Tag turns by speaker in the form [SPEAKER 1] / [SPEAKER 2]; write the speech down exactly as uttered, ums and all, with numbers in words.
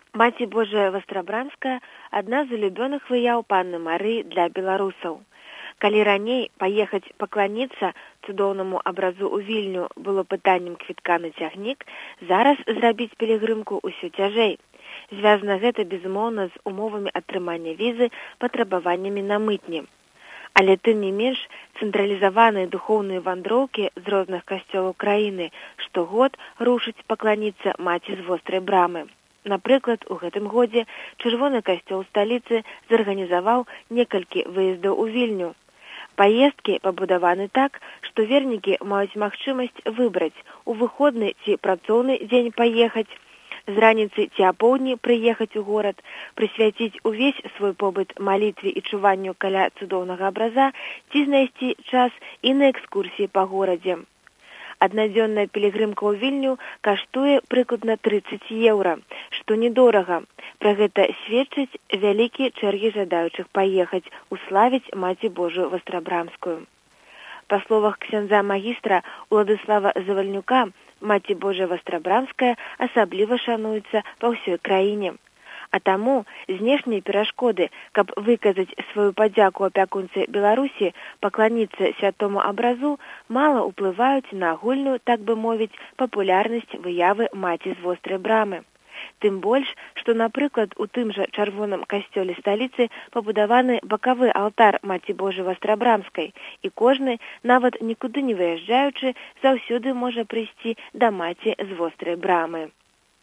[SPEAKER 1] Маці Божая Вастрабрамская – адна з улюбёных выяў панны Марыі для беларусаў. Калі раней паехаць пакланіцца цудоўнаму абразу ў Вільню было пытаннем квітка на цягнік, зараз зрабіць пілігрымку ўсё цяжэй. Звязана гэта, безумоўна, з умовамі атрымання візы, патрабаваннямі на мытні. Але тым не менш, цэнтралізаваныя духоўныя вандроўкі з розных касцёлаў краіны штогод рушаць пакланіцца маці з вострай брамы. Напрыклад, у гэтым годзе чырвоны касцёл сталіцы зарганізаваў некалькі выездаў у Вільню. Паездкі пабудаваны так, што вернікі маюць магчымасць выбраць у выходны ці працоўны дзень паехаць, з раніцы ці апоўдні прыехаць у горад, прысвяціць увесь свой побыт малітве і чуванню каля цудоўнага абраза ці знайсці час і на экскурсіі па горадзе. Аднадзённая пілігрымка ў Вільню каштуе прыкладна трыццаць еўра, што недорага. Пра гэта сведчыць вялікія чэргі жадаючых паехаць, уславіць Маці Божую Вастрабрамскую. Па словах ксяндза магістра Уладыслава Завальнюка, Маці Божая Вастрабрамская асабліва шануецца па ўсёй краіне. А таму знешнія перашкоды, каб выказаць сваю падзяку апякунцы Беларусі, пакланіцца святому абразу, мала ўплываюць на агульную, так бы мовіць, папулярнасць выявы маці з вострай брамы. Тым больш, што, напрыклад, у тым жа чырвоным касцёле сталіцы пабудаваны бакавы алтар Маці Божай Вастрабрамскай, і кожны, нават нікуды не выязджаючы, заўсёды можа прыйсці да маці з вострай брамы.